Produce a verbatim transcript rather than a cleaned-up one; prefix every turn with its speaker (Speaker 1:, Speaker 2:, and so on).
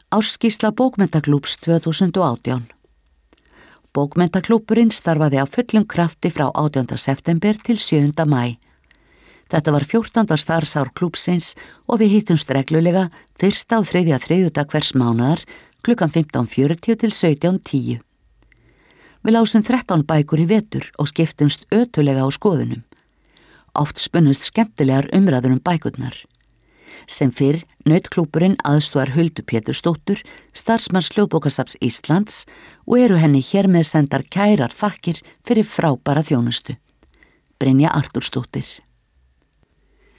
Speaker 1: Ársskýrsla Bókmenntaklúbbs tvö þúsund og átján. Bókmenntaklúbburinn starfaði á fullum krafti frá átjánda september til sjöunda maí. Þetta var fjórtánda starfsár klúbbsins og við hittumst reglulega fyrsta og þriðja þriðjudag hvers mánaðar klukkan fimmtán fjörutíu til sautján tíu. Við lásum þrettán bækur í vetur og skiptumst ötulega á skoðunum. Oft spunnust skemmtilegar umræður um bækurnar. Sem fyrr naut klúbburinn aðstoðar Huldu Pétursdóttur, starfsmanns Hljóðbókasafns Íslands og eru henni hér með sendar kærar þakkir fyrir frábæra þjónustu. Brynja Artúrsdóttir.